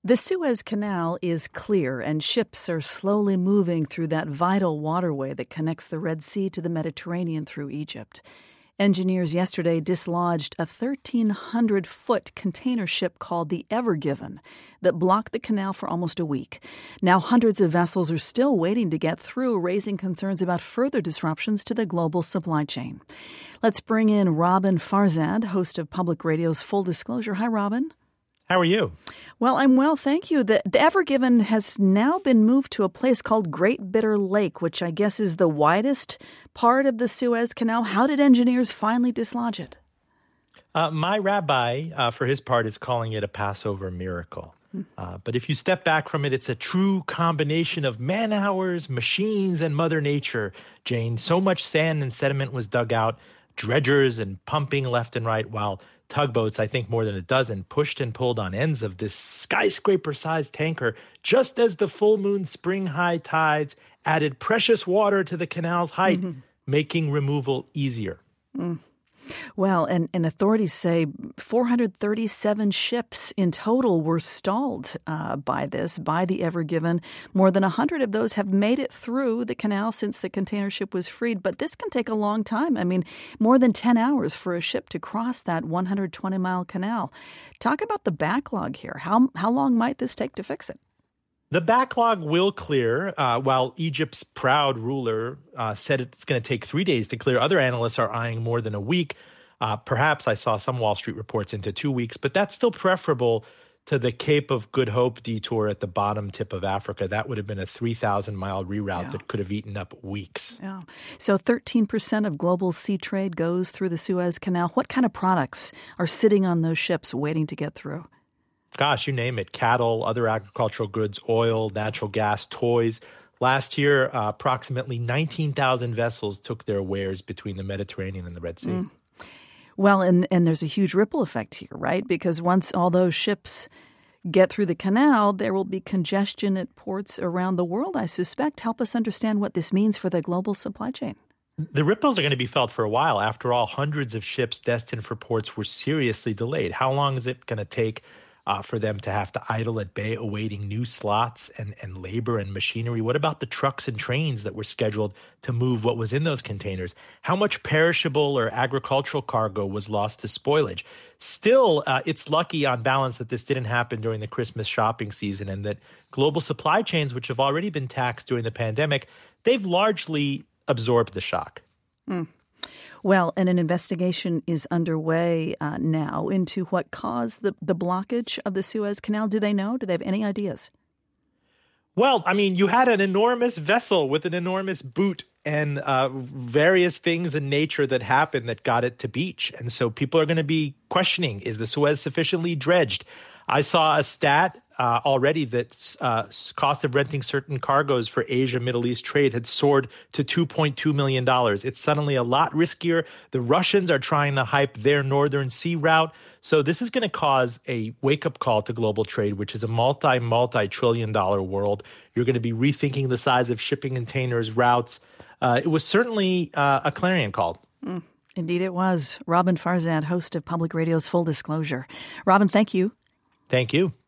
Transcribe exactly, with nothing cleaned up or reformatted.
The Suez Canal is clear, and ships are slowly moving through that vital waterway that connects the Red Sea to the Mediterranean through Egypt. Engineers yesterday dislodged a thirteen hundred foot container ship called the Ever Given that blocked the canal for almost a week. Now hundreds of vessels are still waiting to get through, raising concerns about further disruptions to the global supply chain. Let's bring in Robin Farzad, host of Public Radio's Full Disclosure. Hi, Robin. How are you? Well, I'm well, thank you. The, the Ever Given has now been moved to a place called Great Bitter Lake, which I guess is the widest part of the Suez Canal. How did engineers finally dislodge it? Uh, my rabbi, uh, for his part, is calling it a Passover miracle. Uh, but if you step back from it, it's a true combination of man hours, machines, and Mother Nature, Jane. So much sand and sediment was dug out, dredgers and pumping left and right, while tugboats, I think more than a dozen, pushed and pulled on ends of this skyscraper-sized tanker just as the full moon spring high tides added precious water to the canal's height, mm-hmm. making removal easier. Mm. Well, and, and authorities say four hundred thirty-seven ships in total were stalled uh, by this, by the Ever Given. More than one hundred of those have made it through the canal since the container ship was freed. But this can take a long time. I mean, more than ten hours for a ship to cross that one hundred twenty mile canal. Talk about the backlog here. How, how long might this take to fix it? The backlog will clear, uh, while Egypt's proud ruler uh, said it's going to take three days to clear. Other analysts are eyeing more than a week. Uh, perhaps I saw some Wall Street reports into two weeks, but that's still preferable to the Cape of Good Hope detour at the bottom tip of Africa. That would have been a three thousand mile reroute yeah. that could have eaten up weeks. Yeah. So thirteen percent of global sea trade goes through the Suez Canal. What kind of products are sitting on those ships waiting to get through? Gosh, you name it. Cattle, other agricultural goods, oil, natural gas, toys. Last year, uh, approximately nineteen thousand vessels took their wares between the Mediterranean and the Red Sea. Mm. Well, and, and there's a huge ripple effect here, right? Because once all those ships get through the canal, there will be congestion at ports around the world, I suspect. Help us understand what this means for the global supply chain. The ripples are going to be felt for a while. After all, hundreds of ships destined for ports were seriously delayed. How long is it going to take Uh, for them to have to idle at bay awaiting new slots and, and labor and machinery? What about the trucks and trains that were scheduled to move what was in those containers? How much perishable or agricultural cargo was lost to spoilage? Still, uh, it's lucky on balance that this didn't happen during the Christmas shopping season, and that global supply chains, which have already been taxed during the pandemic, they've largely absorbed the shock. Mm. Well, and an investigation is underway uh, now into what caused the, the blockage of the Suez Canal. Do they know? Do they have any ideas? Well, I mean, you had an enormous vessel with an enormous boot and uh, various things in nature that happened that got it to beach. And so people are going to be questioning, is the Suez sufficiently dredged? I saw a stat uh, already that uh, cost of renting certain cargoes for Asia, Middle East trade had soared to two point two million dollars. It's suddenly a lot riskier. The Russians are trying to hype their northern sea route. So this is going to cause a wake-up call to global trade, which is a multi, multi-trillion dollar world. You're going to be rethinking the size of shipping containers, routes. Uh, it was certainly uh, a clarion call. Mm, indeed it was. Robin Farzad, host of Public Radio's Full Disclosure. Robin, thank you. Thank you.